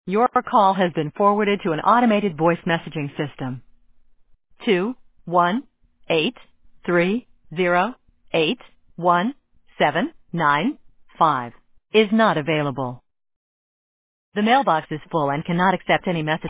Your call has been forwarded to an automated voice messaging system. 21830817795 is not available. The mailbox is full and cannot accept any message.